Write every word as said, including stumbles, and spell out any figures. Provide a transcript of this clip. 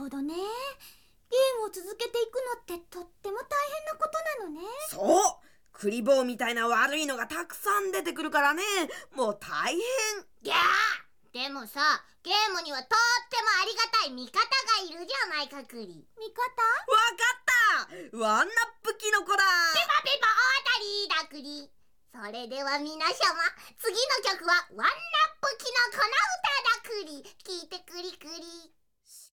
ほどね。ゲームを続けていくのってとっても大変なことなのね。 そう、クリボーみたいな悪いのがたくさん出てくるからね、もう大変。 ギャー。でもさ、ゲームにはとってもありがたい味方がいるじゃないか、クリ。 味方？ わかった、ワンナップキノコだ。 ピパピパ大当たりだ、クリ。それでは皆様、次の曲はワンナップキノコの歌だ、クリ。聞いてクリクリ。